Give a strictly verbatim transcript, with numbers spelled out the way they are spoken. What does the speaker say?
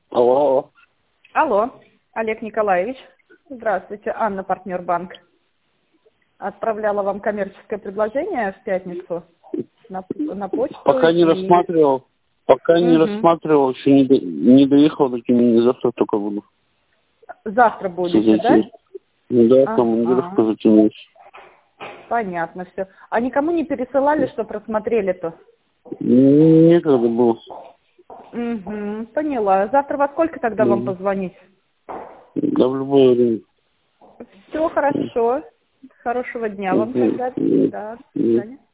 Алло, алло. Алло, Олег Николаевич. Здравствуйте, Анна, партнер банк. Отправляла вам коммерческое предложение в пятницу на, на почту. Пока не и... рассматривал. Пока не Угу. рассматривал, еще не, до- не доехал до Тюмени, завтра только буду. Завтра будете, да? Зайти. Да, Ага. командировка затянулась. Понятно все. А никому не пересылали, что просмотрели-то? Некогда было. Угу, поняла. Завтра во сколько тогда вам Мгм. позвонить? Да, в любое время. Все хорошо. Хорошего дня вам Мгм. тогда. Мгм. Да, до Мгм. свидания.